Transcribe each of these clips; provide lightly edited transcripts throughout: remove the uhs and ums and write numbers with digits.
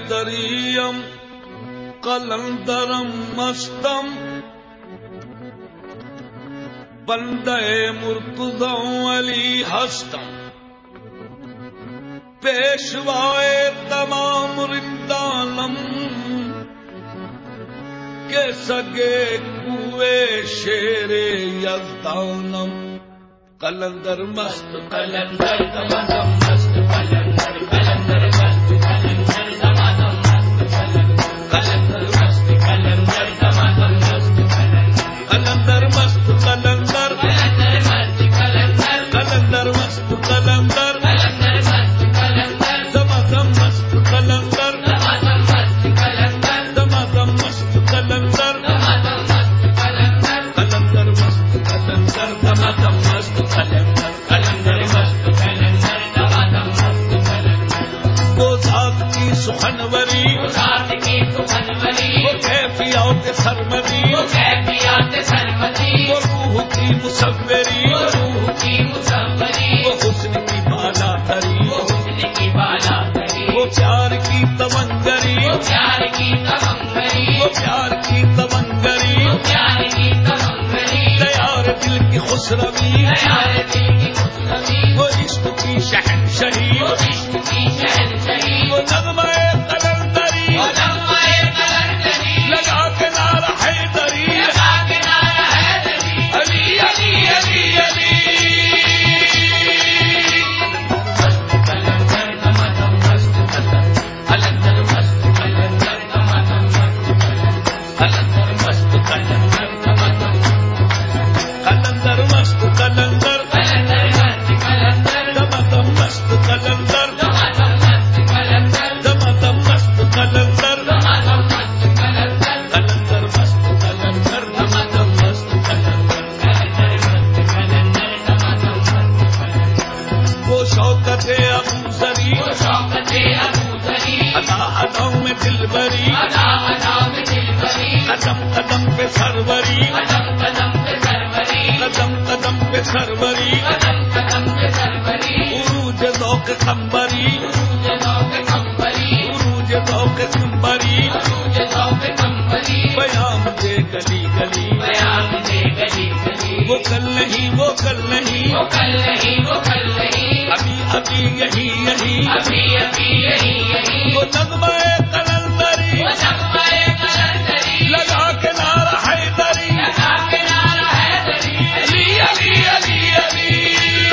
حیدریم قلندرم مستم بندہ مرتضی علی ہستم پیشوائے تمام رندانم کے سگے کوئے شیر یزدانم قلندر مست قلندر دمادم مست قلندر قلندر مست قلندر دمادم مست قلندر مست قلندر دمادم مست قلندر مست قلندر قلندر مست قلندر قلندر مست قلندر قلندر مست قلندر دمادم مست قلندر دمادم مست قلندر دمادم مست قلندر دمادم مست قلندر قلندر مست قلندر دمادم مست قلندر قلندر مست قلندر دمادم مست قلندر وہ ذات کی سخنوری وہ ذات کی سخنوری وہ کیفیات سرمدی وہ کیفیات سرمدی وہ روح کی مصوری وہ روح کی مصوری وہ حسن کی بالا تری وہ حسن کی بالا تری وہ پیار کی تمنگری وہ پیار کی تمنگری وہ پیار کی تمنگری وہ پیار کی تمنگری تیار دل کی خسروی تیار دل کی خسروی وہ عشق کی شہنشہی وہ عشق کی شہنشہی وہ نغمہ قلندری وہ نغمہ قلندری لگا کے نعرہ حیدری لگا کے نعرہ حیدری علی علی علی علی قلندر دمادم مست قلندر مست قلندر دمادم مست قلندر مست قلندر دمادم قلندر مست قلندر قلندر مست قلندر دمادم مست قلندر دمادم مست قلندر دمادم مست قلندر دمادم مست قلندر قلندر مست قلندر دمادم مست قلندر قلندر مست قلندر دمادم مست قلندر وہ شوکت ابو ذری وہ شوکت ابو ذری ادا ادا میں دل بری ادا ادا میں دل بری قدم قدم پہ سروری قدم قدم پہ سروری قدم قدم پہ سروری قدم قدم پہ سروری عروج ذوق قمبری عروج ذوق قمبری عروج ذوق قمبری عروج ذوق قمبری پیام دے گلی گلی پیام دے گلی گلی وہ کل نہیں وہ کل نہیں وہ کل نہیں وہ کل نہیں ابھی ابھی یہی یہی ابھی ابھی یہی یہی وہ نغمہ قلندری وہ نغمہ قلندری لگا کے نعرہ حیدری لگا کے نعرہ حیدری علی علی علی علی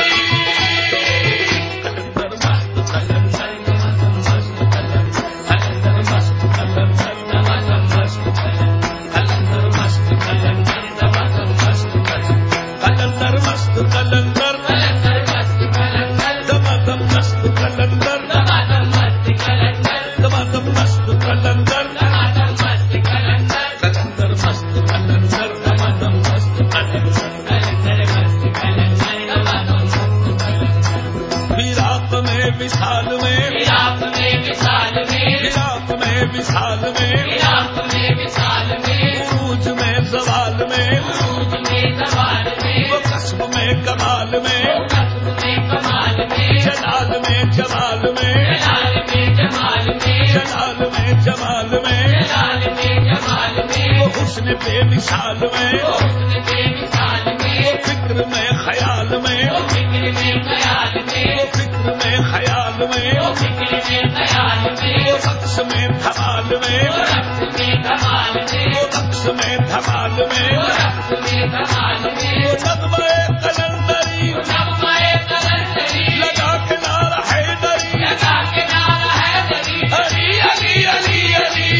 قلندر مست قلندر دمادم مست قلندر مست قلندر دمادم مست قلندر مست قلندر دمادم مست قلندر مست قلندر قلندر مست قلندر دمادم مست قلندر دمادم مست قلندر دمادم مست قلندر دمادم مست قلندر قلندر مست قلندر دمادم مست قلندر قلندر مست قلندر دمادم مست قلندر فراق میں وصال میں فراق میں وصال میں فراق میں وصال میں فراق میں وصال میں عروج میں زوال میں عروج میں زوال میں وہ قصب میں کمال میں وہ قصب میں کمال میں جلال میں جمال میں جلال میں جمال میں جلال میں جمال میں جلال میں جمال میں وہ حسن بے مثال میں وہ حسن بے مثال میں وہ فکر میں خیال میں وہ فکر میں خیال میں وہ فکر میں خیال میں وہ فکر میں خیال میں وہ رقص میں دھمال میں وہ رقص میں دھمال میں وہ رقص میں دھمال میں وہ رقص میں دھمال میں وہ نغمہ قلندری وہ نغمہ قلندری لگا کے نعرہ حیدری لگا کے نعرہ حیدری علی علی علی علی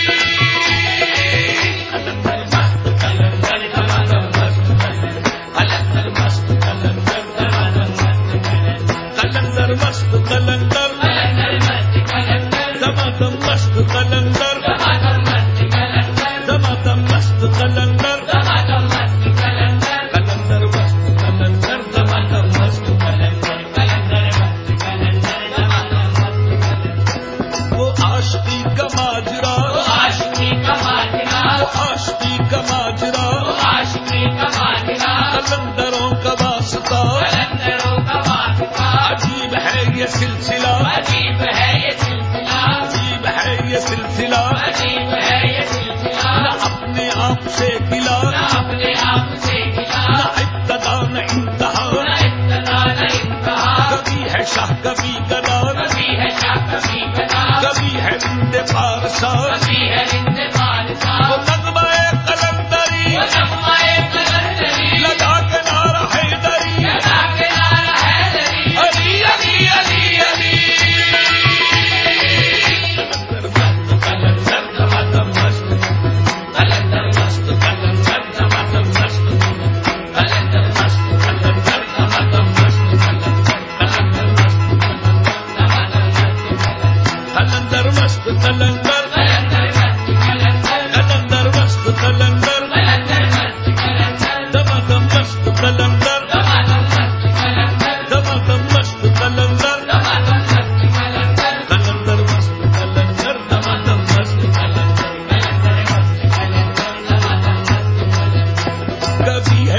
قلندر مست قلندر دمادم مست قلندر مست قلندر دمادم مست قلندر مست قلندر قلندر مست قلندر دمادم مست قلندر دمادم مست قلندر دمادم مست قلندر دمادم مست قلندر قلندر مست قلندر دمادم مست قلندر قلندر مست قلندر دمادم مست قلندر وہ عاشقی کا ماجرا وہ عاشقی کا ماجرا وہ عاشقی کا ماجرا وہ عاشقی کا ماجرا قلندروں کا واسطہ قلندروں کا واسطہ عجیب ہے یہ سلسلہ عجیب ہے یہ سلسلہ عجیب ہے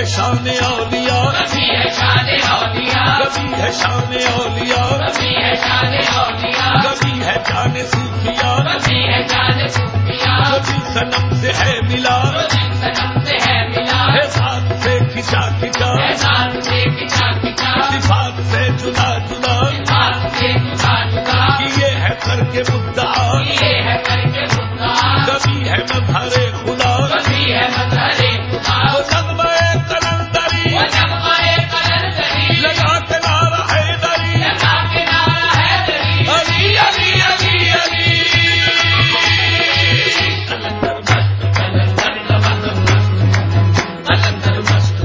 ہے شان اولیاء کبھی ہے شان اولیاء کبھی ہے شان اولیاء کبھی ہے شان اولیاء کبھی ہے جان صوفیاء کبھی ہے جان صوفیاء جو بھی صنم سے ہے ملا صنم سے ہے ملا ہے ساتھ سے کھچا کھچا ذات سے کھچا کھچا صفات سے جدا جدا ذات سے جدا جدا کیے ہے کر کے مدعا یہ ہے کر کے مدعا کبھی ہے مظہر خدا کبھی ہے مظہر خدا وہ نغمہ قلندری وہ نغمہ قلندری لگا کے نعرہ حیدری لگا کے نعرہ حیدری علی علی علی علی قلندر مست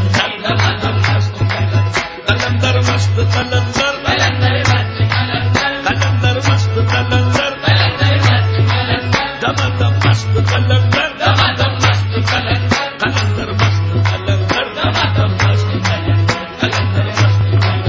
قلندر مست قلندر قلندر مست قلندر قلندر مست قلندر قلندر مست قلندر دم دم مست قلندر دم دم مست قلندر قلندر مست قلندر دم دم مست قلندر قلندر مست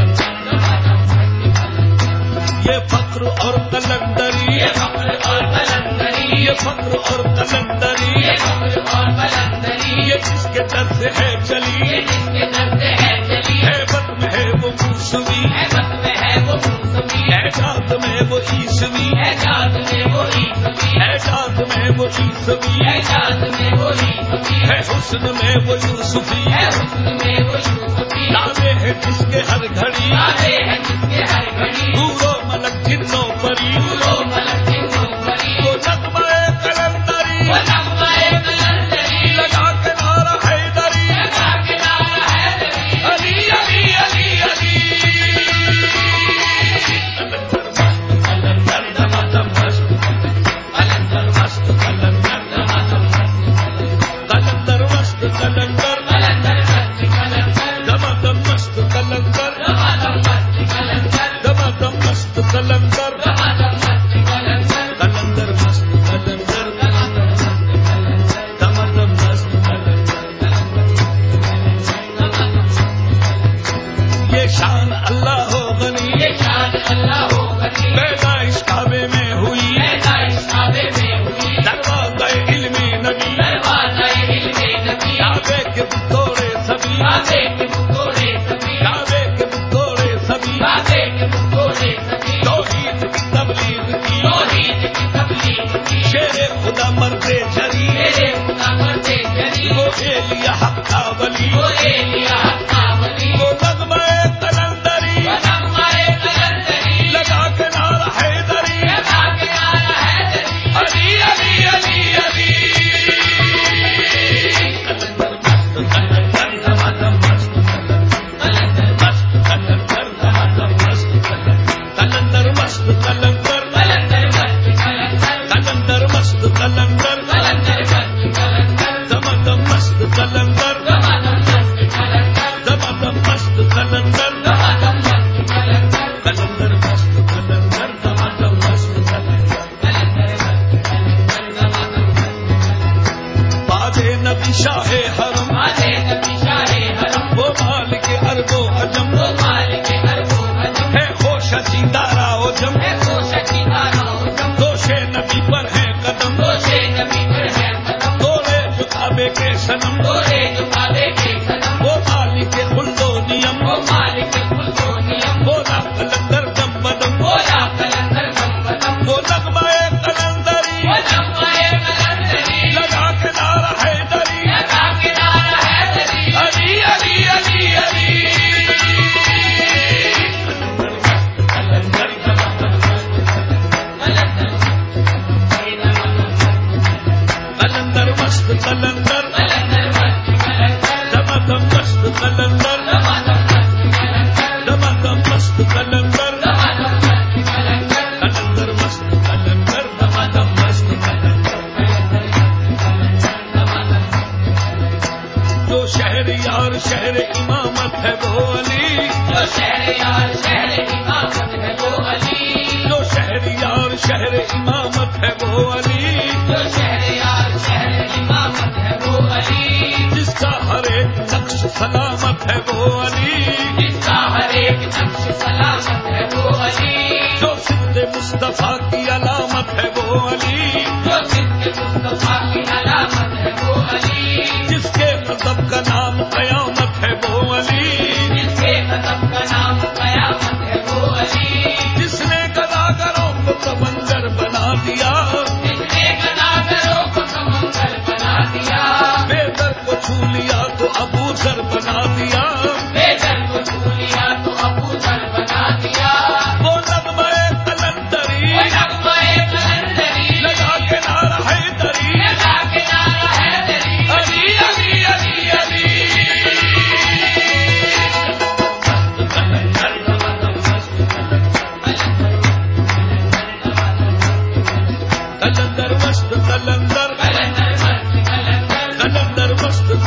یہ فخر اور قلندری یہ فخر اور قلندری یہ فخر اور قلندری یہ فخر اور قلندری یہ جس کے در سے ہے چلی یہ جس کے در سے ہے چلی ہیبت میں ہے وہ موسمی احمد میں ہے وہ موسمی اعجاز میں وہ عیسوی اعجاز میں وہ عیسوی اعجاز میں وہ عیسوی اعجاز میں وہ عیسوی ہے حسن میں وہ یوسفی ہے حسن میں وہ یوسفی دعوے ہے جس کے ہر گھڑی دعوے ہیں جس کے ہر گھڑی پورو ملک جنوں پری پورو ملک جنوں پری وہ نغمہ قلندری وہ نغمہ قلندری لگا کے نعرہ حیدری لگا کے نعرہ حیدری علی علی علی علی قلندر دم دم مست قلندر مست قلندر دم دم قلندر مست قلندر قلندر مست قلندر دم دم مست قلندر دم دم مست قلندر دم دم مست قلندر دم دم مست قلندر قلندر مست قلندر دم دم مست قلندر یہ شان اللہ ہو غنی یہ شان اللہ ہو غنی پیدائش کعبے میں ہوئی پیدائش کعبے میں ہوئی دروازہ علم نبی دروازہ علم نبی کعبے کے بتوڑے سبھی کعبے کے بتوڑے سبھی کعبے کے بتوڑے سبھی کعبے کے بتوڑے سبھی توحید کی تبلیغ کی توحید کی تبلیغ کی شیر خدا مرد جری میرے خدا مرتے جری وہ ایلیا حق کا ولی وہ ایلیا حق کا ولی وہ نغمہ قلندری وہ نغمہ قلندری لگا کے نعرہ حیدری لگا کے نعرہ حیدری علی علی علی علی قلندر مست قلندر دم دم مست قلندر مست قلندر دم دم مست قلندر مست قلندر قلندر مست قلندر قلندر مست قلندر قلندر مست قلندر دم دم مست قلندر دم دم مست قلندر دم دم مست قلندر دم دم مست قلندر قلندر مست قلندر دم دم مست قلندر باد نبی شاہ حرم آدھے نبی شاہ حرم وہ مالک ارب و عجم وہ مالک ارب و عجم ہے خوش دارا و جم ہے خوشی دارا حکم دوش نبی پر ہے قدم دوشے نبی پر ہے قدم توڑے جو کعبے کے صنم دورے جو کعبے کے صنم وہ مالک خلد و نیم وہ مالک خلد و نیم بولا قلندر دم بدم بولا قلندر دم بدم وہ نغمہ قلندری وہ نغمہ قلندری لگا کے نعرہ حیدری لگا کے نعرہ حیدری علی علی علی علی قلندر دم دم قلندر مست قلندر قلندر مست قلندر دم دم مست قلندر دم دم مست دم دم مست قلندر قلندر دم دم مست قلندر قلندر مست قلندر دم دم مست قلندر جو شہر یار شہر امامت ہے وہ علی جو شہر یار شہر امامت ہے وہ علی جو شہر یار شہر امامت ہے وہ علی جو شہر یار شہر امامت ہے وہ علی جس کا ہر ایک نقش سلامت ہے وہ علی جس کا ہر ایک نقش سلامت ہے وہ علی جو صدق مصطفیٰ کی علامت ہے وہ علی جو صدق مصطفیٰ کی علامت ہے وہ علی جس کے مذہب کا نام قیام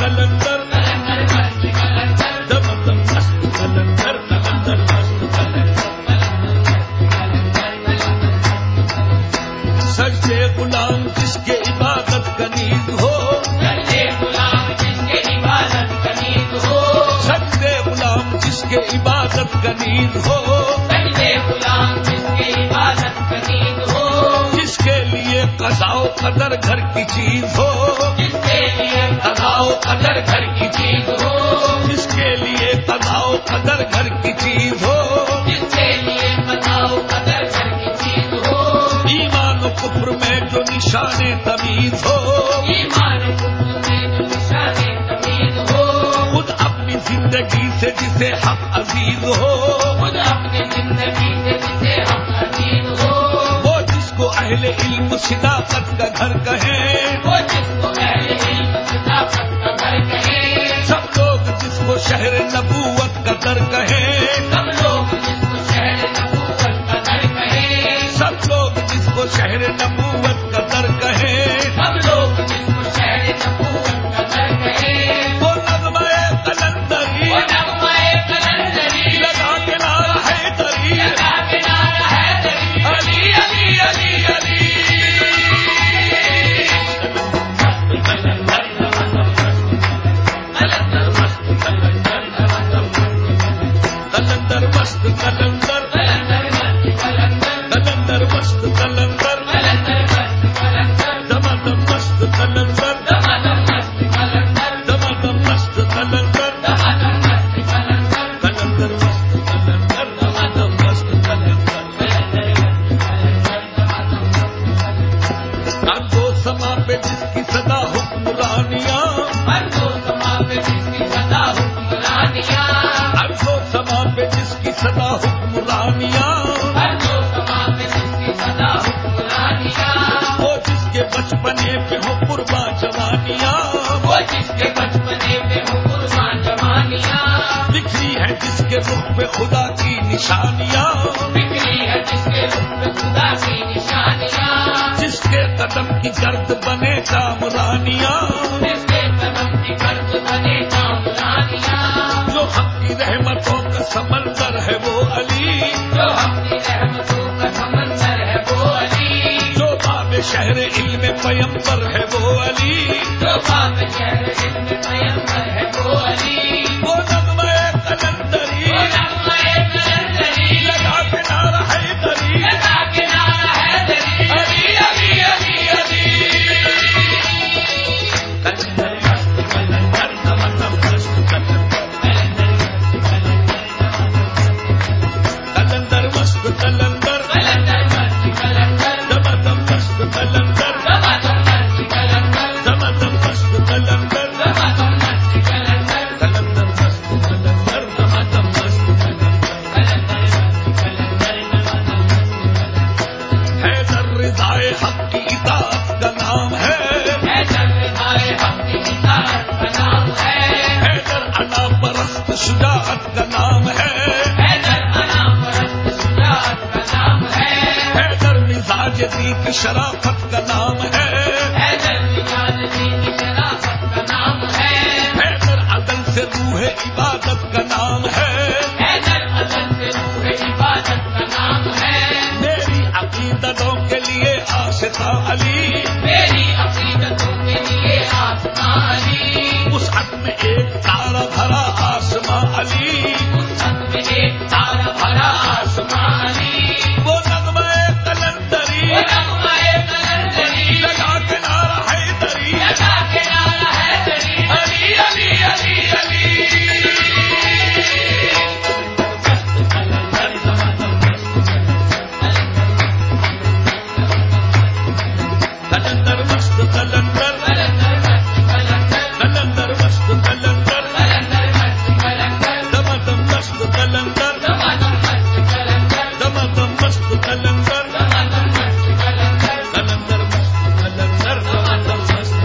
کلندر دم دم مست کلندر کلندر مست سجدے غلام جس کے عبادت کا نیز ہو سجدے غلام جس کے عبادت کا نیز ہو سجدے غلام جس کے عبادت کا نیز ہو سجدے غلام جس کے عبادت کا نیز ہو جس کے لیے قضا و قدر گھر کی چیز ہو جس کے لیے قضا و قدر گھر کی چیز ہو جس کے لیے قضا و قدر گھر کی چیز ہو جس کے لیے قضا و قدر گھر کی چیز ہو ایمان و کفر میں جو نشان تمیز ہو ایمان و کفر میں جو نشان تمیز ہو خود اپنی زندگی سے جسے حق عزیز ہو خود اپنی زندگی سے جسے حق عزیز ہو وہ جس کو اہل علم صداقت کا گھر کہیں وہ جس کو اہل علم صداقت کا گھر کہیں سب لوگ جس کو شہر نبوت کا در کہیں سب لوگ جس کو شہر نبوت کا در کہیں سب لوگ جس کو شہر نبوت کا در کہیں سب لوگ جس کو شہر نبوت کا در کہیں وہ نغمہ قلندری وہ نغمہ قلندری لگا کے نعرہ حیدری لگا کے نعرہ حیدری علی علی علی علی کلندر مست کلندر کلندر مست کلندر دم دم مست کلندر دم دم مست کلندر کلندر مست کلندر دم دم مست کلندر ہر دو سما پہ جس کی صدا حکمرانیاں ہر دو سما پہ جس کی صدا حکمرانیاں ہر دو سما پہ جس کی صدا حکمرانیاں ہر دو سما پہ جس کی صدا حکمرانیاں وہ جس کے بچپنے پہ ہو قرباں جوانیاں وہ جس کے بچپنے پہ ہو قرباں جوانیاں بکھری ہے جس کے رخ پہ خدا کی نشانیاں بکھری ہے جس کے رخ پہ خدا کی نشانیاں جس کے قدم کی گرد بنے کامرانیاں جس کے قدم کی گرد بنے کامرانیاں جو حق کی رحمتوں کا سمندر ہے وہ علی جو اپنی رحمتوں کا سمندر ہے وہ علی جو باب شہر علم پیمبر ہے وہ علی جو باب شہر علم پیمبر ہے وہ علی وہ نغمہ قلندری وہ نغمہ قلندری لگا کے نعرہ حیدری لگا کے نعرہ حیدری علی علی علی علی کلندر مست کلندر دم دم مست کلندر کلندر مست کلندر دم دم مست کلندر دم دم مست کلندر کلندر مست کلندر دم دم مست کلندر حیدر رضائے حق کی اطاعت کا نام ہے حیدر انا پرست شجاعت کا نام ہے حیدر مزاج دی کی شرافت کا نام ہے حیدر عدل سے روح عبادت کا نام ہے میری عقیدتوں کے لیے آشتا علی میری عقیدتوں کے لیے آسماں علی وسعت میں ایک تارا بھرا آسماں علی اس حق میں ایک تارا بھرا آسماں علی وہ نغمہ قلندری وہ نغمہ قلندری لگا کے نعرہ حیدری لگا کے نعرہ حیدری علی علی علی علی کلندر مست کلندر کلندر مست کلندر دم دم مست کلندر دم دم مست کلندر کلندر مست کلندر دم دم مست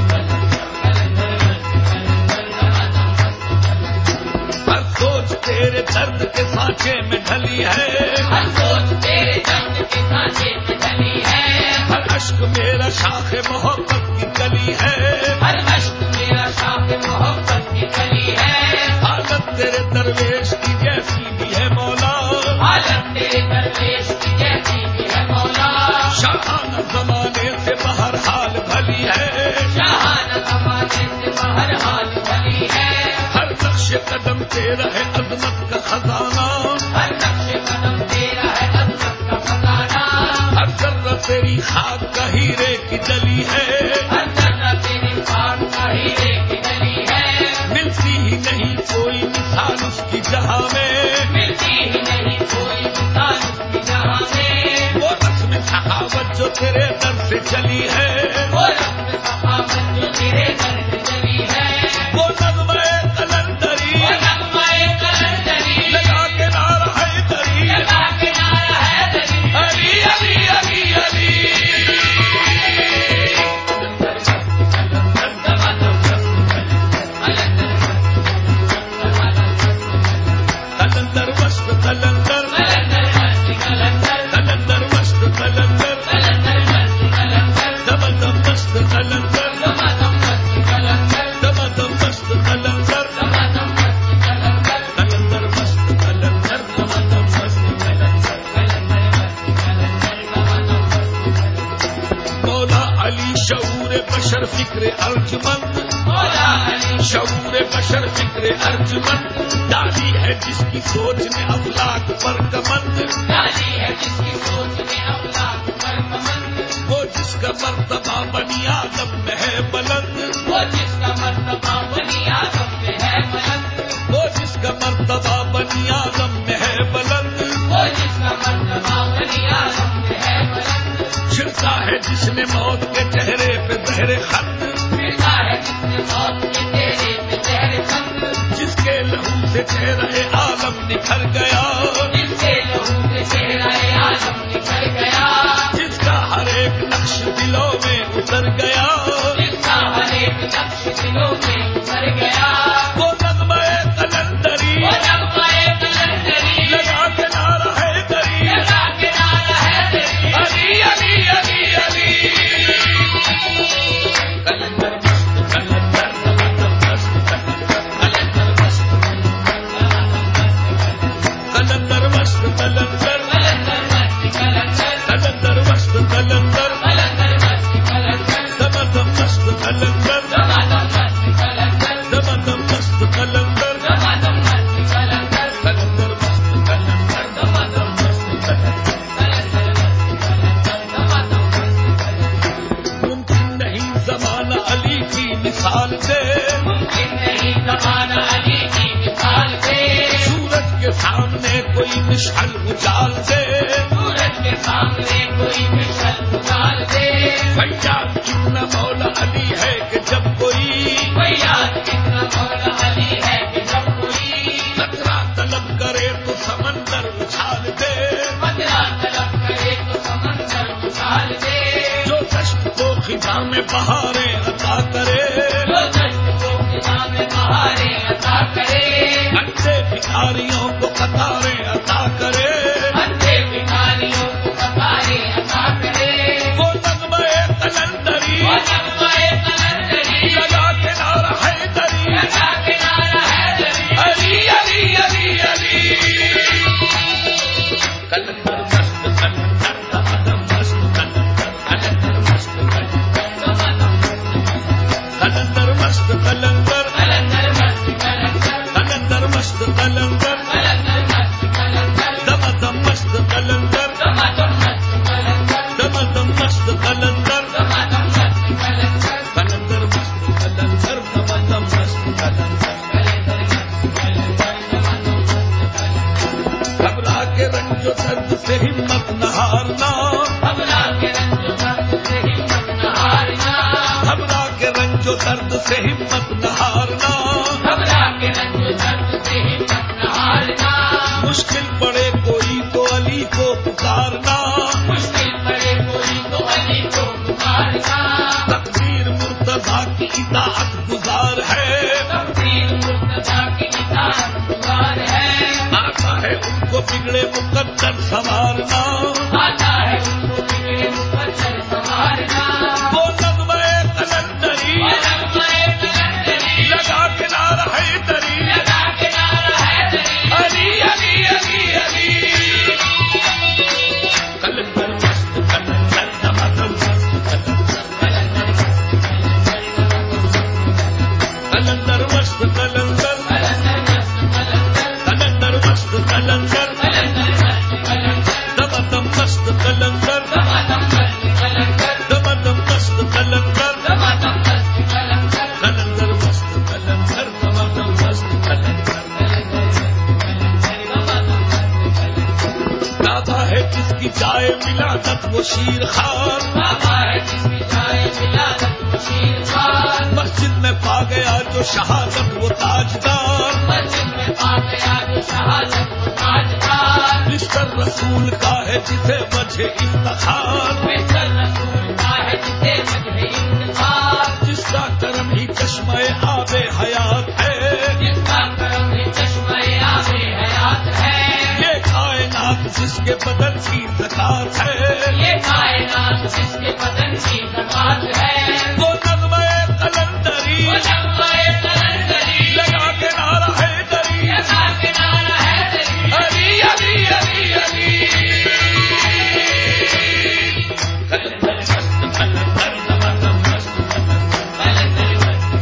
کلندر ہر سوچ تیرے درد کے سانچے میں ڈھلی ہے ہر سوچ تیرے درد کے سانچے میں ڈلی ہے ہر مشق میرا شاخ محبت کی کلی ہے، ہر مشق میرا شاخ محبت کی کلی ہے، حالت تیرے درویش کی جیسی بھی ہے مولا، حالت تیرے درویش کی جیسی بھی ہے مولا، شاہانہ زمانے سے بہر حال بھلی ہے، شاہانہ زمانے سے بہر حال بھلی ہے، ہر نقش قدم تیرا ہے عظمت کا خزانہ، ہر نقش قدم تیرا ہے عظمت کا خزانہ، ہر ذرہ تیری خاک کا ہیرے کی جلی ہے، ہر ذرہ تیری خاک کا ہیرے کی جلی ہے، ملتی ہی نہیں کوئی مثال اس کی جہاں میں، ملتی ہی نہیں کوئی مثال اس کی جہاں میں، وہ رسم سخاوت جو تیرے در سے چلی ہے، وہ رسم سخاوت جو تیرے در سے چلی ہے، وہ نغمہ قلندری وہ نغمہ قلندری لگا کے نعرہ حیدری، لگا کے نعرہ حیدری، علی علی علی علی قلندر مست قلندر قلندر مست قلندر دم دم مست قلندر دم دم مست قلندر قلندر مست قلندر دم دم مست مولا علی شعور بشر فکر ارجمند، شعور بشر فکر ارجمند، ڈالی ہے جس کی سوچ نے افلاک پر کمند، ڈالی ہے جس کی سوچ میں افلاک پر کمند، وہ جس کا مرتبہ بنی آدم میں ہے بلند، وہ جس کا مرتبہ بنی آدم میں ہے بلند، وہ جس کا مرتبہ بنی آدم میں ہے بلند، وہ جس کا مرتبہ بنی آدم میں ہے بلند، چھڑتا ہے جس نے موت کے چہرے پہ زہر خند، پھرتا ہے جس نے موت کے چہرے پہ زہر خند، جس کے لہو سے چہرہ عالم نکھر گیا، جس کے لہو سے چہرہ عالم نکل گیا، جس کا ہر ایک نقش دلوں میں اتر گیا، جس کا ہر ایک نقش دلوں میں اتر گیا، وہ نغمہ قلندری وہ نغمہ قلندری لگا کے نعرہ حیدری، لگا کے نعرہ حیدری، علی علی علی علی قلندر مست قلندر دم مست قلندر مست قلندر مست قلندر قلندر مست قلندر دم دم مست قلندر دم دم مست قلندر قلندر مست قلندر دم دم مست قلندر ممکن نہیں زمانہ علی کی مثال دے، ممکن نہیں زمانہ علی کی مثال دے، سورج کے سامنے کوئی مشعل اجال دے، سورج کے سامنے کوئی مشعل اجال دے، فیاض کتنا مولا علی ہے کہ جب کوئی فیاض کتنا مولا علی ہے کہ جب کوئی خطرہ طلب کرے تو سمندر اچھال دے، بدلا طلب کرے تو سمندر اچھال دے، جو دشت کو خزاں میں بہاریں عطا کرے، جو دشت کو خزاں میں بہاریں عطا کرے، اندھے بھکاریوں کو قطاریں عطا کرے، اندھے بھکاریوں کو قطاریں عطا کرے، وہ نغمہ قلندری وہ نغمہ قلندری لگا کے نعرہ حیدری، لگا کے نعرہ حیدری، علی علی علی علی قلندر مست قلندر دم دم مست قلندر قلندر مست قلندر قلندر مست قلندر قلندر مست قلندر دم دم مست قلندر دم دم مست قلندر قلندر مست قلندر دم دم مست قلندر گھبرا کے رنج و درد سے ہمت نہ ہارنا، گھبرا کے رنج و درد سے ہمت نہ ہارنا، گھبرا کے رنج و درد سے ہمت نہ ہارنا، گھبرا کے رنج و درد سے ہمت نہ ہارنا، مشکل پڑے کوئی تو علی کو پکارنا، مشکل پڑے کوئی تو علی کو پکارنا، تقدیر مرتضیٰ کی اطاعت گزار ہے، تقدیر مرتضیٰ کی اطاعت گزار ہے، آتا ہے ان کو بگڑے مقدر سنوارنا، آتا ہے ان کو بگڑے مقدر سنوارنا، کی جائے ولادت وہ شیر خان، بابا ہے جس کی جائے ولادت وہ شیر خان، مسجد میں پا گیا جو شہادت وہ تاجدار، مسجد میں پا گیا جو شہادت وہ تاجدار، بستر رسول کا ہے جسے وجہ افتخار، بستر رسول کا ہے جسے وجہ افتخار، جس کا کرم ہی چشمہ آب حیات ہے، جس کا کرم ہی چشمہ آب حیات ہے، یہ کائنات جس کے بدن کی زکات ہے، یہ کائنات جس کے بدن کی زکات ہے، وہ نغمہ قلندری وہ نغمہ قلندری لگا کے نعرہ حیدری، لگا کے نعرہ حیدری، علی علی علی علی، قلندر مست قلندر دمدم مست قلندر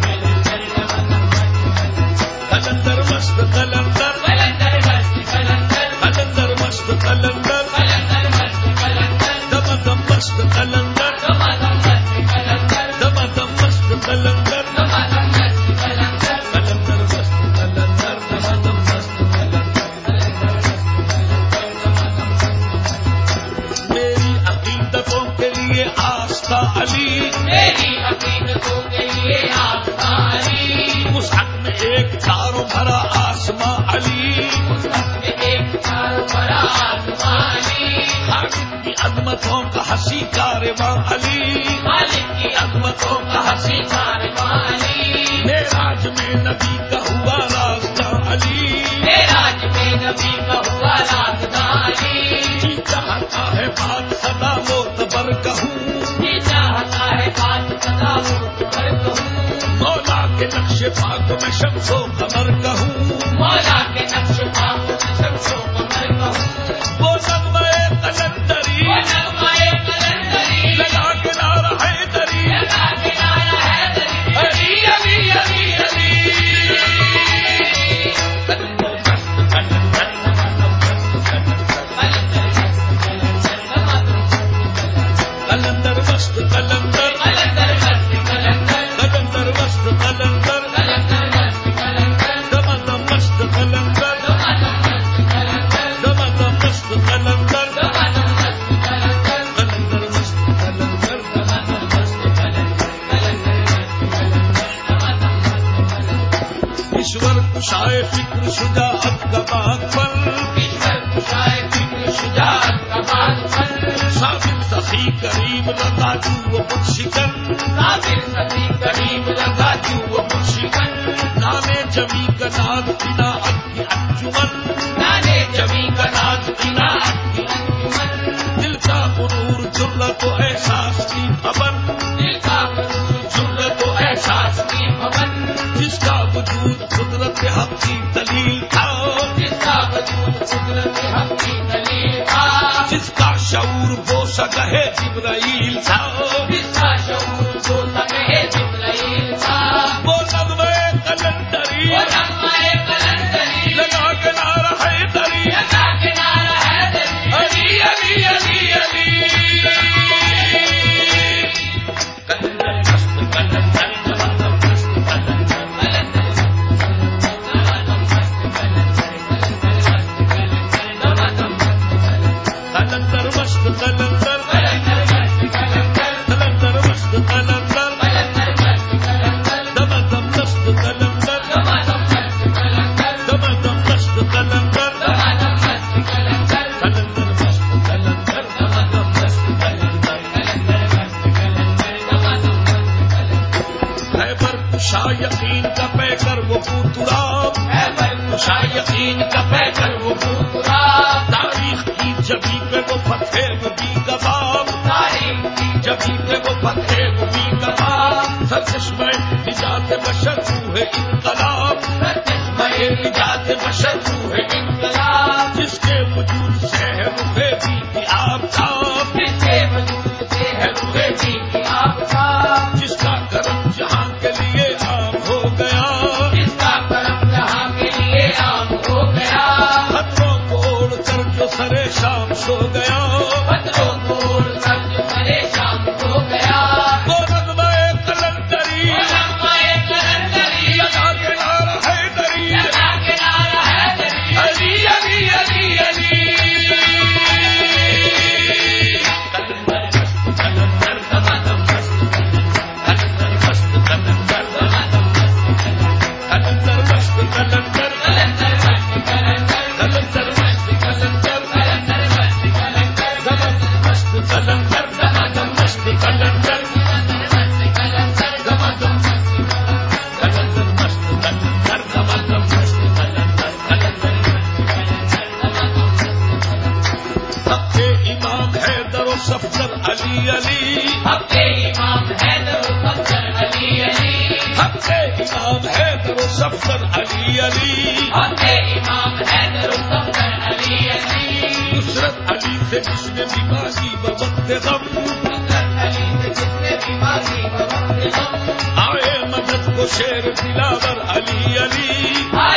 مست قلندر قلندر مست قلندر، قلندر مست قلندر قلندر مست قلندر، دمدم مست قلندر دمدم مست قلندر، دمدم مست قلندر دمدم مست قلندر، قلندر مست قلندر دمدم مست قلندر، میری عقیدتوں کے لیے آستہ علی، میری عقیدتوں کے لیے آستہ علی، مصحف میں ایک چاروں بھرا آسماں علی، اس وقت میں ایک چاروں بڑا آسماں علی، خالق کی عظمتوں کا ہنسی کارواں علی، مالک کی عظمتوں کا حسی کارواں علی، معراج میں نبی کا ہوا راستہ علی، معراج میں نبی کا ہوا راستہ علی، جی چاہتا ہے بات سدا معتبر کہوں، جی چاہتا ہے بات سدا معتبر کہوں، مولا کے نقش پاک میں شمس و قمر کہوں، مولا کے نقش پاک میں شمس و قمر کہوں، وہ نغمہ قلندری وہ نغمہ قلندری لگا کے نعرہ حیدری، لگا کے نعرہ حیدری، علی علی علی علی، قلندر مست قلندر دمدم مست قلندر مست قلندر قلندر مست قلندر، قلندر مست قلندر قلندر مست قلندر، دمدم مست قلندر دمدم مست قلندر، دمدم مست قلندر دمدم مست قلندر، قلندر مست قلندر دمدم مست ایشور کشائے فکر شجاعت کا باغ پر، ایشور کشائے فکر شجاعت کا باغ پر، صابر سخی کریم لگا جو وہ بت شکن، صابر سخی کریم لگا جو وہ مشکن، نانے جمی کا ناد قناعت کی انجمن، نانے جمی کا ناز قناعت کی انجمن، دل کا غرور جرت و احساس کی پبن، دل کا غرور جرت و احساس کی پابند، جس کا وجود قدرت حق کی دلیل تھا، جس کا وجود قدرت حق کی دلیل تھا، جس کا شعور بوسہ گہے جبرائیل تھا، جس کا شعور کو سکے جبرائیل تھا، وہ نغمہ قلندری وہ نغمہ قلندری لگا کے نعرہ حیدری، لگا کے نعرہ حیدری، علی علی علی علی، قلندر مست قلندر دمدم مست قلندر، قلندر مست قلندر قلندر مست قلندر، قلندر مست قلندر قلندر مست قلندر، دمدم مست قلندر دمدم مست قلندر، دمدم مست قلندر دمدم مست قلندر، قلندر مست قلندر دمدم مست قلندر، خیبر کشا یقین کا پے کر وہ پورتراب، خیبر کشا یقین کا پیکر وہ پورا، تاریخ کی جبی پہ وہ فتح نبی کا باب، تاریخ کی جبی پہ وہ فتح نبی کا باب، سرچشمہ نجات بشر روح انقلاب، چشمہ نجات بشر روح انقلاب، جس کے وجود سے ہے رخ بھی کی آفتاب، جس کے وجود سے ہے روح جی کی آفتاب، جس کا کرم جہاں کے لیے عام ہو گیا، جس کا کرم جہاں کے لیے عام ہو گیا، خطروں کو اوڑھ کر جو سرے شام سو گیا، پتھروں کو اڑ کر جو پریشان ہو گیا، وہ نغمہ قلندری وہ نغمہ قلندری لگا کے نعرہ علی علی ہوتے امام حیدر الصفدر علی علی نصرت علی سے جس نے بھی مانگی بوقت غم نصرت علی سے جس نے بھی مانگی بوقت غم آئے مدد کو شیر دلاور علی علی